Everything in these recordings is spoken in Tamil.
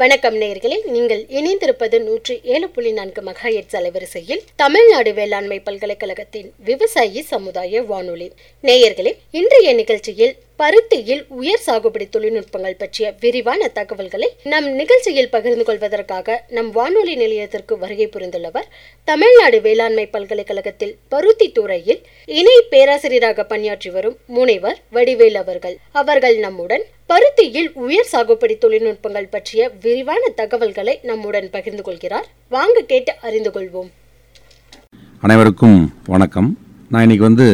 வணக்கம் நேயர்களே, நீங்கள் இணைந்திருப்பது 107.4 மெகாஹெர்ட்ஸ் அலைவரிசையில் தமிழ்நாடு வேளாண்மை பல்கலைக்கழகத்தின் விவசாயி சமுதாய வானொலி. நேயர்களே, இன்றைய நிகழ்ச்சியில் பருத்தியில் உயர் சாகுபடி தொழில்நுட்பங்கள் பற்றிய விரிவான தகவல்களை நம் நிகழ்ச்சியில் பகிர்ந்து கொள்வதற்காக நம் வானொலி நிலையத்திற்கு வருகை புரிந்துள்ளவர் தமிழ்நாடு வேளாண்மை பல்கலைக்கழகத்தில் பருத்தி துறையில் இணை பேராசிரியராக பணியாற்றி வரும் முனைவர் வடிவேல் அவர்கள். அவர்கள் நம்முடன் பருத்தியில் உயர் சாகுபடி தொழில்நுட்பங்கள் பற்றிய விரிவான தகவல்களை நம்முடன் பகிர்ந்து கொள்கிறார். வாங்க கேட்டு அறிந்து கொள்வோம். அனைவருக்கும் வணக்கம். நான் இன்னைக்கு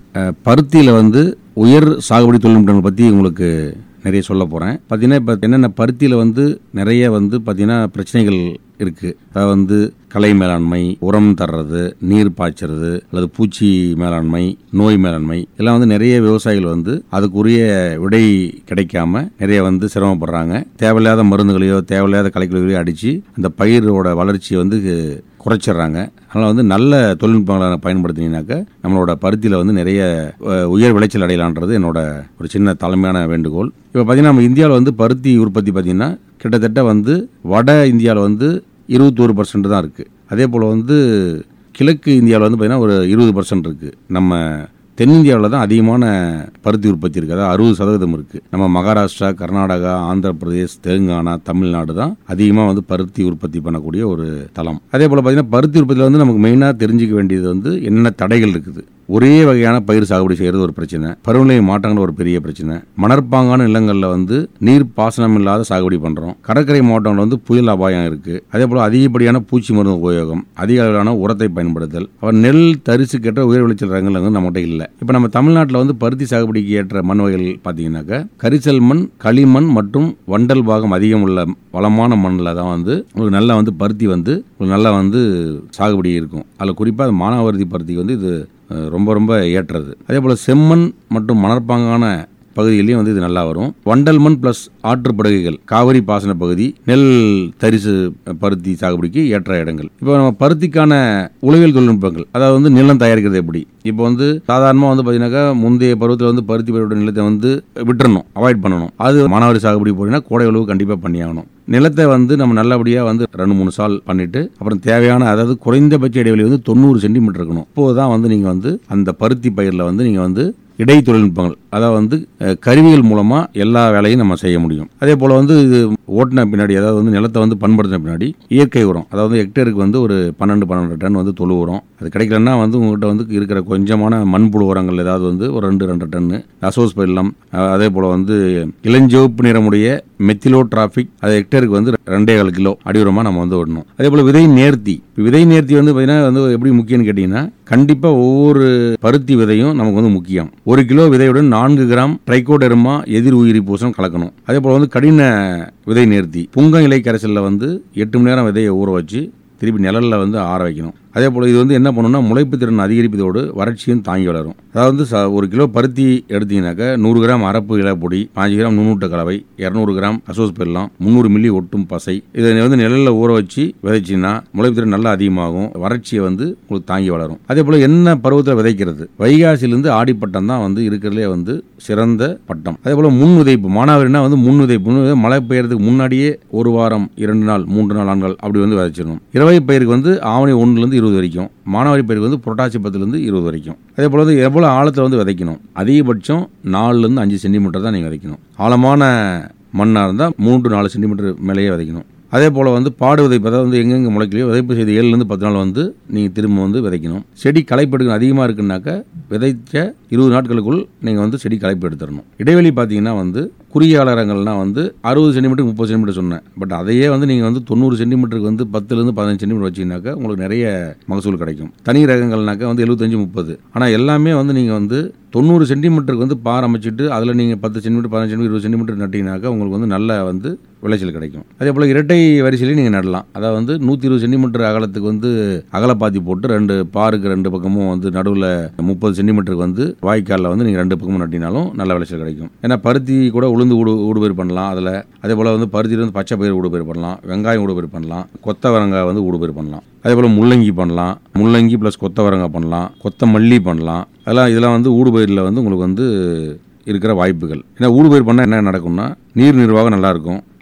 பருத்தியில் உயர் சாகுபடி தொழில்நுட்பங்கள் பற்றி உங்களுக்கு நிறைய சொல்ல போகிறேன். பார்த்தீங்கன்னா இப்போ என்னென்ன பருத்தியில் நிறைய பார்த்தீங்கன்னா பிரச்சனைகள் இருக்குது. அதாவது கலை மேலாண்மை, உரம் தர்றது, நீர் பாய்ச்சறது, அல்லது பூச்சி மேலாண்மை, நோய் மேலாண்மை எல்லாம் நிறைய விவசாயிகள் அதுக்குரிய விடை கிடைக்காம நிறைய சிரமப்படுறாங்க. தேவையில்லாத மருந்துகளையோ தேவையில்லாத களைகளையோ அடித்து அந்த பயிரோட வளர்ச்சியை குறைச்சிட்றாங்க. அதனால் நல்ல தொழில்நுட்பங்களை பயன்படுத்தினீங்கன்னாக்க நம்மளோட பருத்தியில் நிறைய உயர் விளைச்சல் அடையலான்றது என்னோட ஒரு சின்ன தலைமையான வேண்டுகோள். இப்போ பார்த்தீங்கன்னா நம்ம இந்தியாவில் பருத்தி உற்பத்தி பார்த்தீங்கன்னா கிட்டத்தட்ட வட இந்தியாவில் 21% தான் இருக்குது. அதே போல் கிழக்கு இந்தியாவில் பார்த்தீங்கன்னா ஒரு 20% இருக்குது. நம்ம தென்னிந்தியாவில் தான் அதிகமான பருத்தி உற்பத்தி இருக்குது. அதாவது 60% இருக்குது. நம்ம மகாராஷ்டிரா, கர்நாடகா, ஆந்திர பிரதேஷ், தெலுங்கானா, தமிழ்நாடு தான் அதிகமாக பருத்தி உற்பத்தி பண்ணக்கூடிய ஒரு தளம். அதே போல் பார்த்தீங்கன்னா பருத்தி உற்பத்தியில் நமக்கு மெயினாக தெரிஞ்சிக்க வேண்டியது என்னென்ன தடைகள் இருக்குது. ஒரே வகையான பயிர் சாகுபடி செய்கிறது ஒரு பிரச்சனை, பருவநிலை மாற்றங்கள் ஒரு பெரிய பிரச்சனை, மணற்பாங்கான நிலங்களில் நீர் பாசனம் இல்லாத சாகுபடி பண்ணுறோம், கடற்கரை மாவட்டங்களில் புயல் அபாயம் இருக்குது. அதே போல் அதிகப்படியான பூச்சி மருந்து உபயோகம், அதிக அளவிலான உரத்தை பயன்படுத்தல், அப்புறம் நெல் தரிசுக்கேற்ற உயர் விளைச்சல் ரகங்கள் நம்மகிட்ட இல்லை. இப்போ நம்ம தமிழ்நாட்டில் பருத்தி சாகுபடிக்கு ஏற்ற மண் வகைகள் பார்த்தீங்கன்னாக்கா கரிசல் மண், களிமண் மற்றும் வண்டல் பாகம் அதிகம் உள்ள வளமான மண்ணில் தான் உங்களுக்கு நல்லா பருத்தி உங்களுக்கு நல்லா சாகுபடி இருக்கும். அதில் குறிப்பாக மானாவாரி பருத்திக்கு இது ரொம்ப ரொம்ப ஏற்றது. அதே போல் செம்மண் மற்றும் மணற்பாங்கான பகுதியிலையும் இது நல்லா வரும். வண்டல் மண் பிளஸ் ஆற்றுப்படுகைகள், காவிரி பாசன பகுதி, நெல் தரிசு பருத்தி சாகுபடிக்கு ஏற்ற இடங்கள். இப்போ நம்ம பருத்திக்கான உளவியல் தொழில்நுட்பங்கள், அதாவது நிலம் தயாரிக்கிறது எப்படி. இப்போ சாதாரணமாக பார்த்தீங்கன்னாக்கா முந்தைய பருவத்தில் பருத்தி பயிரோட நிலத்தை விட்டுறணும், அவாய்ட் பண்ணணும். அது மானாவாரி சாகுபடி போனீங்கன்னா கோடை உழவு கண்டிப்பாக பண்ணியாகணும். நிலத்தை நம்ம நல்லபடியாக 2-3 சால் பண்ணிட்டு அப்புறம் தேவையான, அதாவது குறைந்தபட்ச இடைவெளி 90 சென்டிமீட்டர் இருக்கணும். இப்போதான் நீங்கள் அந்த பருத்தி பயிரில் நீங்கள் இடை தொழில்நுட்பங்கள், அதாவது கருவிகள் மூலமா எல்லா வேலையும் நம்ம செய்ய முடியும். அதே போல இது ஓட்டின பின்னாடி, அதாவது நிலத்தை பண்படுத்தின பின்னாடி இயற்கை உரம், அதாவது ஹெக்டேருக்கு ஒரு 12 டன் தொழு உரம். அது கிடைக்கலன்னா உங்கள்கிட்ட இருக்கிற கொஞ்சமான மண்புழு உரங்கள் ஏதாவது ஒரு 2 டன்னு அசோஸ்பைலம், அதே போல இளஞ்சிவப்பு நிறமுடைய மெத்திலோட்ராபிக், அது ஹெக்டேருக்கு 2.25 கிலோ அடி உரமா நம்ம விடணும். அதே போல விதை நேர்த்தி, விதை நேர்த்தி பார்த்தீங்கன்னா எப்படி முக்கியம்னு கேட்டீங்கன்னா கண்டிப்பா ஒவ்வொரு பருத்தி விதையும் நமக்கு முக்கியம். 1 கிலோ விதையுடன் 4 கிராம் ட்ரைகோடெர்மா எதிர் உயிரி பூசணம் கலக்கணும். அதே போல கடின விதை நேர்த்தி, புங்க இலை கரைசல்ல 8 மணி நேரம் விதையை ஊற வச்சு திருப்பி நிழல்ல ஆற வைக்கணும். அதே போல் இது என்ன பண்ணணும்னா முளைப்பு திறன் அதிகரிப்பதோடு வறட்சியும் தாங்கி வளரும். அதாவது 1 கிலோ பருத்தி எடுத்தீங்கன்னாக்கா 100 கிராம் அரப்பு இலப்பொடி, 5 கிராம் நுண்ணூட்ட கலவை, 200 கிராம் அசோஸ்பெல்லாம், 300 மில்லி ஒட்டும் பசை, இதை நிழலில் ஊற வச்சு விதைச்சின்னா முளைப்பு திறன் நல்லா அதிகமாகும், வறட்சியை உங்களுக்கு தாங்கி வளரும். அதே போல் என்ன பருவத்தில் விதைக்கிறது, வைகாசிலிருந்து ஆடிப்பட்டம் தான் இருக்கிறதுலே சிறந்த பட்டம். அதே போல் முன் விதைப்பு, மானாவாரினா முன் விதைப்பு, மழை பெய்யறதுக்கு முன்னாடியே 1 வாரம் 2 நாள் 3 நாள் ஆண்கள் அப்படி விதைச்சிடணும். இரவை பயிருக்கு ஆவணி 1 20 வரைக்கும், மானாவாரி பயிருக்கு புரட்டாசி 10 20 வரைக்கும். அதே போல எவ்வளவு ஆழத்தில் விதைக்கணும், அதிகபட்சம் 4 5 சென்டிமீட்டர் தான் நீங்கள் விதைக்கணும். ஆழமான மண்ணாக இருந்தால் 3-4 சென்டிமீட்டர் மேலேயே விதைக்கணும். அதே போல் பாடு விதைப்பு, அதாவது எங்கெங்கே முளைக்கலையோ விதைப்பு செய்து 7 10 நாள் நீங்கள் திரும்ப விதைக்கணும். செடி களைப்பு அதிகமாக இருக்குன்னாக்கா விதைச்ச 20 நாட்களுக்குள் நீங்கள் செடி களைப்பு எடுத்துடணும். இடைவெளி பார்த்தீங்கன்னா குறுகிய காலங்கள்னா 60 சென்டிமீட்டர் 30 சென்டிமீட்டர் சொன்னேன். பட் அதையே நீங்கள் 90 சென்டிமீட்டருக்கு 10 15 சென்டிமீட்டர் வச்சிங்கனாக்கா உங்களுக்கு நிறைய மகசூல் கிடைக்கும். தனி ரகங்கள்னாக்கா 75 30. ஆனால் எல்லாமே நீங்கள் 90 சென்டிமீட்டருக்கு பார் அமைச்சிட்டு அதில் நீங்கள் 10 சென்டிமீட்டர் 15 சென்டிமீட்டர் 20 சென்டிமீட்டர் நட்டிங்கனாக்கா உங்களுக்கு நல்ல விளைச்சல் கிடைக்கும். அதே போல் இரட்டை வரிசையிலையும் நீங்கள் நடலாம். அதாவது 120 சென்டிமீட்டர் அகலத்துக்கு அகலப்பாத்தி போட்டு 2 பாருக்கு 2 பக்கமும் நடுவில் 30 சென்டிமீட்டருக்கு வாய்க்காலில் நீங்கள் 2 பக்கமும் நட்டினாலும் நல்ல விளைச்சல் கிடைக்கும். ஏன்னா பருத்தி கூட உளுந்து ஊடுபயிர் பண்ணலாம். அதில் அதே போல் பருத்தியில் பச்சை பயிர் ஊடுபயிர் பண்ணலாம், வெங்காயம் ஊடுபயிர் பண்ணலாம், கொத்தவரங்காய் ஊடுபயிர் பண்ணலாம். அதே போல் முள்ளங்கி பண்ணலாம், முள்ளங்கி ப்ளஸ் கொத்தவரங்காய் பண்ணலாம், கொத்தமல்லி பண்ணலாம். இதெல்லாம் ஊடுபயிரில் உங்களுக்கு இருக்கிற வாய்ப்புகள். ஏன்னா ஊடுபயிர் பண்ணால் என்ன நடக்கும்னா நீர் நிர்வாகம் நல்லா இருக்கும்,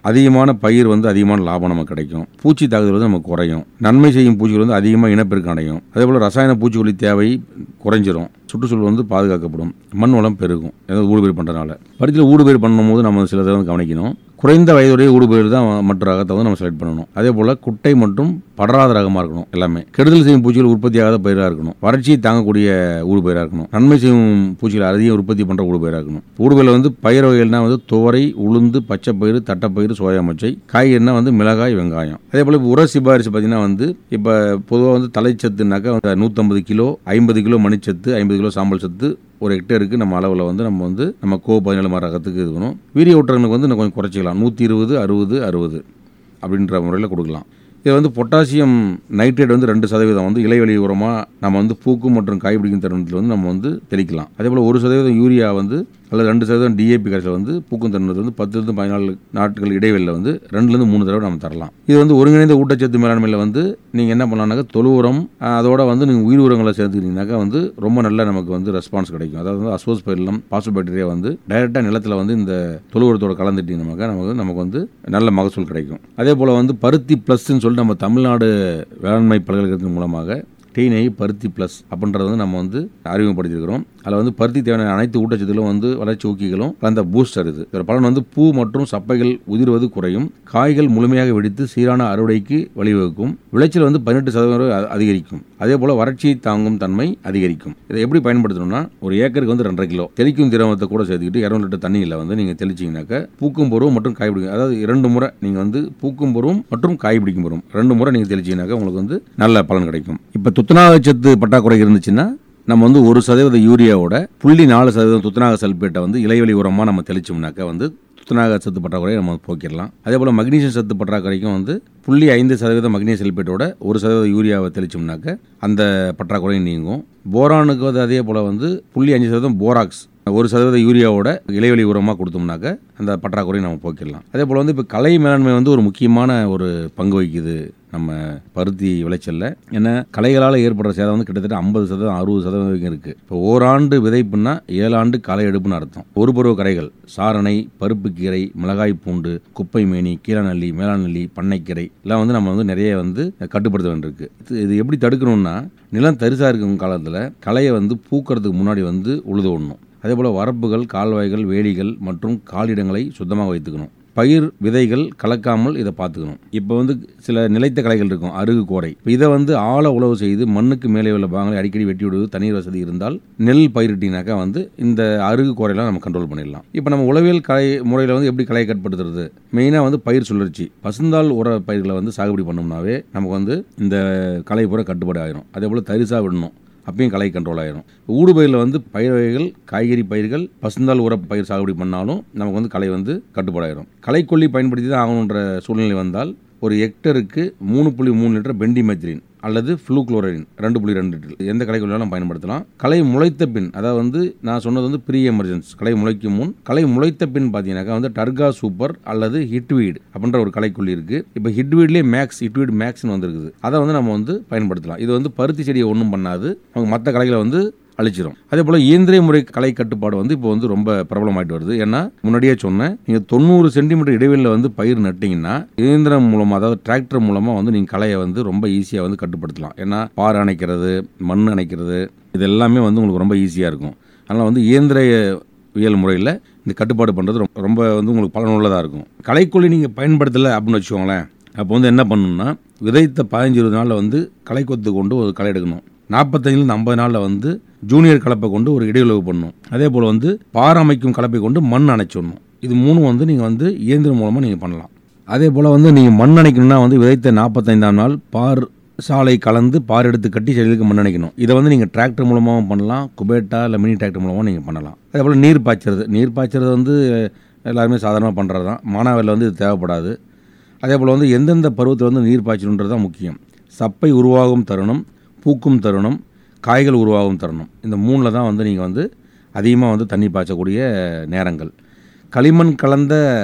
அதிகமான பயிர் வந்து அதிகமான லாபம் நமக்கு கிடைக்கும். பூச்சி தாக்குதல் வந்து நமக்கு குறையும். நன்மை செய்யும் பூச்சிகள் வந்து அதிகமாக இனப்பெருக்கம் அடையும். அதே போல் ரசாயன பூச்சிக்கொல்லி தேவை குறைஞ்சிரும். சுற்றுச்சூழல் வந்து பாதுகாக்கப்படும். மண் வளம் பெருகும். ஏதாவது ஊடுபயிர் பண்ணுறதுனால. பருத்தியில் ஊடுபயிர் பண்ணும்போது நம்ம சில வந்து கவனிக்கணும். குறைந்த வயதுடைய ஊடுபயிர் தான் மற்ற ரகத்தை வந்து நம்ம செலக்ட் பண்ணணும். அதே போல் குட்டை மற்றும் படராத ரகமாக இருக்கணும். எல்லாமே கெடுதல் செய்யும் பூச்சிகள் உற்பத்தி ஆகாத பயிராக இருக்கணும். வறட்சியை தாங்கக்கூடிய ஊடுபயிராக இருக்கணும். நன்மை செய்யும் பூச்சிகள் அதிகம் உற்பத்தி பண்ணுற ஊடுபயிராக இருக்கணும். ஊடுபயிரில் வந்து பயிர் வகைகள்னா வந்து துவரை, உளுந்து, பச்சை பயிறு, தட்டைப்பயிறு, சோயா மொச்சை. காய்கறினா வந்து மிளகாய், வெங்காயம். அதே போல் இப்போ உர சிபாரிசு பார்த்தீங்கன்னா வந்து இப்போ பொதுவாக வந்து தலைச்சத்துனாக்கா 150 கிலோ, 50 கிலோ மணிச்சத்து, 50 கிலோ சாம்பல் சத்து ஒரு ஹெக்டேருக்கு நம்ம அளவில் வந்து நம்ம கோ-17 ரகத்துக்கு இருக்கணும். வீரிய ஊட்டங்களுக்கு வந்து இன்னும் கொஞ்சம் குறைச்சிக்கலாம். 120, 60, 60 அப்படின்ற முறையில் கொடுக்கலாம். இதில் வந்து பொட்டாசியம் நைட்ரேட் வந்து 2% வந்து இலைவெளி உரமாக நம்ம வந்து பூக்கும் மற்றும் காய் பிடிக்கும் தருணத்தில் வந்து நம்ம வந்து தெளிக்கலாம். அதே போல் 1% யூரியா வந்து அல்லது 2% டிஏபி கரைசல் வந்து பூக்கும் தருணத்தில் வந்து 10-14 நாட்கள் இடைவெளியில் வந்து 2-3 தடவை நம்ம தரலாம். இது வந்து ஒருங்கிணைந்த ஊட்டச்சத்து மேலாண்மையில் வந்து நீங்கள் என்ன பண்ணலாம்னாக்கா தொழு உரம் அதோட வந்து நீங்கள் உயிர் உரங்களை சேர்த்துக்கிட்டீங்கன்னாக்கா வந்து ரொம்ப நல்ல நமக்கு வந்து ரெஸ்பான்ஸ் கிடைக்கும். அதாவது வந்து அசோஸ்பைரிலம், பாசோபாக்டீரியா வந்து டைரெக்டாக நிலத்தில் வந்து இந்த தொழு உரத்தோட கலந்துட்டீங்கன்னாக்கா நமக்கு வந்து நல்ல மகசூல் கிடைக்கும். அதே போல் வந்து பருத்தி ப்ளஸ்ன்னு சொல்லிட்டு நம்ம தமிழ்நாடு வேளாண்மை பல்கலைக்கழகத்தின் மூலமாக டீனை பருத்தி ப்ளஸ் அப்படின்றத வந்து நம்ம வந்து அறிமுகப்படுத்தியிருக்கிறோம். அதில் வந்து பருத்தி தேவையான அனைத்து ஊட்டச்சத்துகளும் வந்து வளர்ச்சி ஊக்கிகளும் அந்த பூஸ்டர் இது. இதோட பலன் வந்து பூ மற்றும் சப்பைகள் உதிர்வது குறையும். காய்கள் முழுமையாக வெடித்து சீரான அறுவடைக்கு வழிவகுக்கும். விளைச்சல் வந்து 18% அதிகரிக்கும். அதே போல் வறட்சியை தாங்கும் தன்மை அதிகரிக்கும். இதை எப்படி பயன்படுத்தணும்னா ஒரு ஏக்கருக்கு வந்து 2.5 கிலோ தெளிக்கும் திரவத்தை கூட சேர்த்துக்கிட்டு 200 லிட்டர் தண்ணியில் வந்து நீங்கள் தெளிச்சிங்கனாக்கா பூக்கும் பருவம் மற்றும் காய் பிடிக்கும், அதாவது 2 முறை நீங்கள் வந்து பூக்கும் பருவம் மற்றும் காய் பிடிக்கும் பருவம் 2 முறை நீங்கள் தெளிச்சிங்கனாக்கா உங்களுக்கு வந்து நல்ல பலன் கிடைக்கும். இப்போ துத்தநாகச்சத்து பற்றாக்குறை இருந்துச்சுன்னா நம்ம வந்து 1% யூரியாவோட 0.4% துத்தநாக சல்பேட்டை வந்து இலைவெளி உரமாக நம்ம தெளிச்சோம்னாக்கா வந்து துத்தநாக சத்து பற்றாக்குறையை நம்ம போக்கிடலாம். அதே போல் மக்னீசியம் சத்து பற்றாக்குறைக்கும் வந்து 0.5% மக்னீசியம் சல்பேட்டோட 1% யூரியாவை தெளிச்சோம்னாக்க அந்த பற்றாக்குறையும் நீங்கும். போரானுக்கு வந்து அதே போல் வந்து 0.5% போராக்ஸ் 1% யூரியாவோட இலைவெளி உரமாக கொடுத்தோம்னாக்க அந்த பற்றாக்குறையை நம்ம போக்கிடலாம். அதே போல் வந்து இப்போ கலை மேலாண்மை வந்து ஒரு முக்கியமான ஒரு பங்கு வகிக்குது நம்ம பருத்தி விளைச்சலில். ஏன்னா களைகளால் ஏற்படுற சேதம் வந்து கிட்டத்தட்ட 50%, 60% வரைக்கும் இருக்குது. இப்போ ஓராண்டு விதைப்புன்னா 7 ஆண்டு களை எடுப்புன்னு அர்த்தம். ஒரு பருவ கரைகள் சாரணை, பருப்பு கீரை, மிளகாய் பூண்டு, குப்பை மேனி, கீழநல்லி, மேலாநல்லி, பண்ணைக்கீரை எல்லாம் வந்து நம்ம வந்து நிறைய வந்து கட்டுப்படுத்த வேண்டியிருக்கு. இது எப்படி தடுக்கணும்னா நிலம் தரிசாக இருக்கும் காலத்தில் களையை வந்து பூக்கிறதுக்கு முன்னாடி வந்து உழுது விடணும். அதே போல் வரப்புகள், கால்வாய்கள், வேலிகள் மற்றும் காலிடங்களை சுத்தமாக வைத்துக்கணும். பயிர் விதைகள் கலக்காமல் இதை பார்த்துக்கணும். இப்போ வந்து சில நிலைத்த களைகள் இருக்கும், அருகு கோரை. இதை வந்து ஆழ உழவு செய்து மண்ணுக்கு மேலே உள்ள பாகங்களை அடிக்கடி வெட்டி விடுவது தண்ணீர் வசதி இருந்தால் நெல் பயிரிட்டினாக்கா வந்து இந்த அருகு கோரையெல்லாம் நம்ம கண்ட்ரோல் பண்ணிடலாம். இப்போ நம்ம உளவியல் கலை முறையில் வந்து எப்படி களையை கட்டுப்படுத்துறது? மெயினாக வந்து பயிர் சுழற்சி, பசுந்தாள் உர பயிர்களை வந்து சாகுபடி பண்ணோம்னாவே நமக்கு வந்து இந்த களை பூரா கட்டுப்பாடு ஆயிரும். அதே போல் தரிசாக விடணும், அப்பயும் களை கண்ட்ரோல் ஆயிரும். ஊடுபயிரில் வந்து பயிர் வகைகள், காய்கறி பயிர்கள், பசுந்தாள் உர பயிர் சாகுபடி பண்ணாலும் நமக்கு வந்து களை வந்து கட்டுப்பாடாயிரும். களைக்கொல்லி பயன்படுத்தி தான் ஆகணுன்ற சூழ்நிலை வந்தால் ஒரு ஹெக்டருக்கு 3.3 லிட்டர் பெண்டிமெத்ரின் அல்லது ஃப்ளூக்ளோரைன் 2.2 லிட்டர் எந்த களைக்கொல்லியாலும் பயன்படுத்தலாம். களை முளைத்த பின், அதாவது வந்து நான் சொன்னது வந்து ப்ரீ எமர்ஜென்ஸ், களை முளைக்கும் முன். களை முளைத்த பின் பார்த்தீங்கன்னாக்கா வந்து டர்கா சூப்பர் அல்லது ஹிட்வீட் அப்படின்ற ஒரு களைக்கொல்லி இருக்குது. இப்போ ஹிட்வீட்லேயே ஹிட்வீட் மேக்ஸ்னு வந்துருக்குது. அதை வந்து நம்ம வந்து பயன்படுத்தலாம். இது வந்து பருத்தி செடியை ஒன்றும் பண்ணாது, அவங்க மற்ற களைகளை வந்து அழிச்சிடும். அதே போல் இயந்திர முறை களை கட்டுப்பாடு வந்து இப்போ வந்து ரொம்ப பிரபலமாயிட்டு வருது. ஏன்னா முன்னாடியே சொன்னேன், நீங்கள் 90 சென்டிமீட்டர் இடைவெளியில் வந்து பயிர் நட்டிங்கன்னா இயந்திரம் மூலமாக, அதாவது டிராக்டர் மூலமாக வந்து நீங்கள் களையை வந்து ரொம்ப ஈஸியாக வந்து கட்டுப்படுத்தலாம். ஏன்னா பார் அணைக்கிறது, மண் அணைக்கிறது, இது எல்லாமே வந்து உங்களுக்கு ரொம்ப ஈஸியாக இருக்கும். அதனால் வந்து இயந்திரவியல் முறையில் இந்த கட்டுப்பாடு பண்ணுறது ரொம்ப வந்து உங்களுக்கு பலனுள்ளதாக இருக்கும். களைக்கொல்லி நீங்கள் பயன்படுத்தலை அப்படின்னு வச்சுக்கோங்களேன், அப்போ வந்து என்ன பண்ணணும்னா விதைத்த 15-20 நாளில் வந்து களை கொத்து கொண்டு ஒரு களை எடுக்கணும். 45-50 நாளில் வந்து ஜூனியர் கலப்பை கொண்டு ஒரு இடையுழவு பண்ணணும். அதே போல் வந்து பார் அமைக்கும் கலப்பை கொண்டு மண் அணைச்சிடணும். இது 3 வந்து நீங்கள் வந்து இயந்திரம் மூலமாக நீங்கள் பண்ணலாம். அதே போல் வந்து நீங்கள் மண் அணைக்கணும்னா வந்து விதைத்த 45ஆம் நாள் பார் சாலை கலந்து பார் எடுத்து கட்டி செடிகளுக்கு மண் அணைக்கணும். இதை வந்து நீங்கள் டிராக்டர் மூலமாகவும் பண்ணலாம், குபேட்டா இல்லை மினி டிராக்டர் மூலமாக நீங்கள் பண்ணலாம். அதே போல் நீர் பாய்ச்சறது வந்து எல்லாருமே சாதாரணமாக பண்ணுறது தான். மானாவாரியில் வந்து இது தேவைப்படாது. அதே போல் வந்து எந்தெந்த பருவத்தில் வந்து நீர் பாய்ச்சணுன்றது தான் முக்கியம். சப்பை உருவாகும் தருணம், பூக்கும் தருணம், காய்கள் உருவாகும் தருணம், இந்த 3ல் தான் வந்து நீங்கள் வந்து அதிகமாக வந்து தண்ணி பாய்ச்சக்கூடிய நேரங்கள். களிமண் கலந்த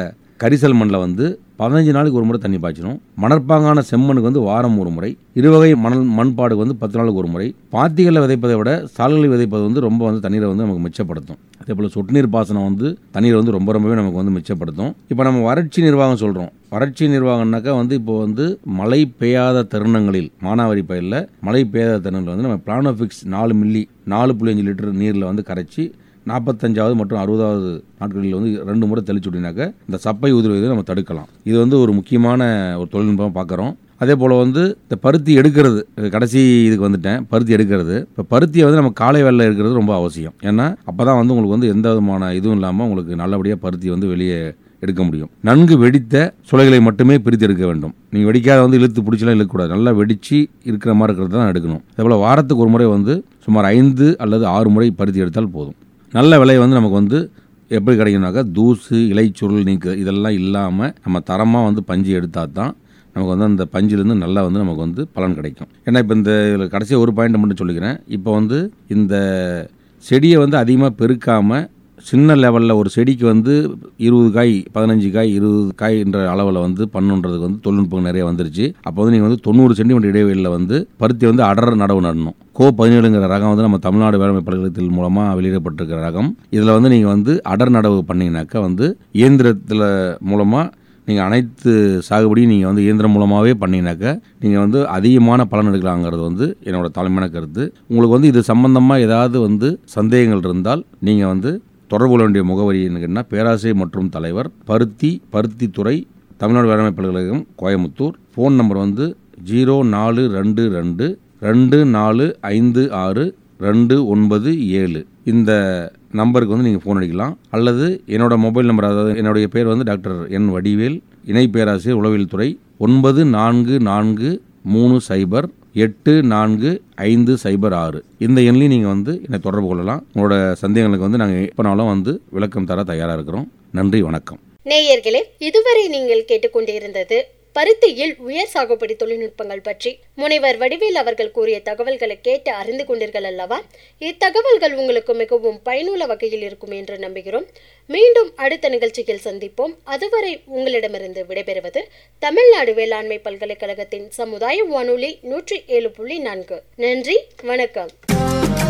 கரிசல் மண்ணில் வந்து 15 நாளுக்கு ஒரு முறை தண்ணி பாய்ச்சணும். மணற்பாங்கான செம்மண்ணுக்கு வந்து வாரம் ஒரு முறை. இருவகை மண்பாடுக்கு வந்து 10 நாளுக்கு ஒரு முறை. பாத்திகளில் விதைப்பதை விட சால்களில் விதைப்பது வந்து ரொம்ப வந்து தண்ணீரை வந்து நமக்கு மிச்சப்படுத்தும். அதே போல் சொட்டு நீர் பாசனம் வந்து தண்ணீரை வந்து ரொம்பவே நமக்கு வந்து மிச்சப்படுத்தும். இப்போ நம்ம வறட்சி நிர்வாகம் சொல்கிறோம். வறட்சி நிர்வாகம்னாக்கா வந்து இப்போ வந்து மழை பெய்யாத தருணங்களில் மானாவாரி பயிரில் மழை பெய்யாத தருணங்களில் வந்து நம்ம பிளானோஃபிக்ஸ் 4 மில்லி 4.5 லிட்டர் நீரில் வந்து கரைச்சி 45வது மற்றும் 60வது நாட்களில் வந்து 2 முறை தெளிச்சு விட்டினாக்க இந்த சப்பை உதிர்வதை நம்ம தடுக்கலாம். இது வந்து ஒரு முக்கியமான ஒரு தொழில்நுட்பம் பார்க்குறோம். அதே போல் வந்து இந்த பருத்தி எடுக்கிறது, கடைசி இதுக்கு வந்துட்டேன். பருத்தி எடுக்கிறது, இப்போ பருத்தியை வந்து நம்ம காலை வேளையில் எடுக்கிறது ரொம்ப அவசியம். ஏன்னா அப்போ தான் வந்து உங்களுக்கு வந்து எந்த விதமான இதுவும் இல்லாமல் உங்களுக்கு நல்லபடியாக பருத்தி வந்து வெளியே எடுக்க முடியும். நன்கு வெடித்த சுளைகளை மட்டுமே பிரித்து எடுக்க வேண்டும். நீங்கள் வெடிக்காத வந்து இழுத்து பிடிச்சலாம் இழுக்கக்கூடாது. நல்லா வெடித்து இருக்கிற மாதிரி இருக்கிறது தான் எடுக்கணும். அதே போல் வாரத்துக்கு ஒரு முறை வந்து சுமார் 5 அல்லது 6 முறை பருத்தி எடுத்தால் போதும். நல்ல விலை வந்து நமக்கு வந்து எப்படி கிடைக்கும்னாக்கா தூசு இலைச்சுருள் நீக்கு இதெல்லாம் இல்லாமல் நம்ம தரமாக வந்து பஞ்சு எடுத்தால் தான் நமக்கு வந்து அந்த பஞ்சிலேருந்து நல்லா வந்து நமக்கு வந்து பலன் கிடைக்கும். ஏன்னா இப்போ இந்த கடைசி ஒரு பாயிண்ட் மட்டும் சொல்லிக்கிறேன். இப்போ வந்து இந்த செடியை வந்து அதிகமாக பெருக்காமல் சின்ன லெவலில் ஒரு செடிக்கு வந்து 20 காய் 15 காய் 20 காய் என்ற அளவில் வந்து பண்ணுன்றதுக்கு வந்து தொழில்நுட்பம் நிறைய வந்துருச்சு. அப்போ வந்து நீங்கள் வந்து 90 சென்டிமீட்டர் இடைவெளியில் வந்து பருத்தி வந்து அடர் நடவு நடணும். கோ17ங்கிற ரகம் வந்து நம்ம தமிழ்நாடு வேளாண்மை பல்கலைக்கழகத்தின் மூலமாக வெளியிடப்பட்டிருக்கிற ரகம். இதில் வந்து நீங்கள் வந்து அடர் நடவு பண்ணிங்கனாக்கா வந்து இயந்திரத்தில் மூலமாக நீங்கள் அனைத்து சாகுபடியும் நீங்கள் வந்து இயந்திரம் மூலமாகவே பண்ணிங்கனாக்கா நீங்கள் வந்து அதிகமான பலன் எடுக்கலாங்கிறது வந்து என்னோட தலைமையான கருத்து. உங்களுக்கு வந்து இது சம்பந்தமாக ஏதாவது வந்து சந்தேகங்கள் இருந்தால் நீங்கள் வந்து தொடர்பு கொள்ள வேண்டிய முகவரி என்னன்னா பேராசிரியர் மற்றும் தலைவர் பருத்தித்துறை தமிழ்நாடு வேளாண்மை பல்கலைக்கழகம் கோயமுத்தூர். ஃபோன் நம்பர் வந்து 0422 2456 இந்த நம்பருக்கு வந்து நீங்கள் ஃபோன் அடிக்கலாம். அல்லது என்னோட மொபைல் நம்பர், அதாவது என்னுடைய பேர் வந்து டாக்டர் என் வடிவேல், இணை பேராசிரியர் உளவியல் துறை. 9443084506 இந்த எண்ணிலையும் நீங்கள் வந்து என்னை தொடர்பு கொள்ளலாம். உங்களோட சந்தேகங்களுக்கு வந்து நாங்கள் எப்போனாலும் வந்து விளக்கம் தர தயாராக இருக்கிறோம். நன்றி, வணக்கம். நேயர்களே, இதுவரை நீங்கள் கேட்டுக்கொண்டிருந்தது பருத்தியில் உயர் சாகுபடி தொழில்நுட்பங்கள் பற்றி முனைவர் வடிவேல் அவர்கள் கூறிய தகவல்களை கேட்டு அறிந்து கொண்டீர்கள் அல்லவா? இத்தகவல்கள் உங்களுக்கு மிகவும் பயனுள்ள வகையில் இருக்கும் என்று நம்புகிறோம். மீண்டும் அடுத்த நிகழ்ச்சியில் சந்திப்போம். அதுவரை உங்களிடமிருந்து விடைபெறுவது தமிழ்நாடு வேளாண்மை பல்கலைக்கழகத்தின் சமுதாய வானொலி 107.4. நன்றி, வணக்கம்.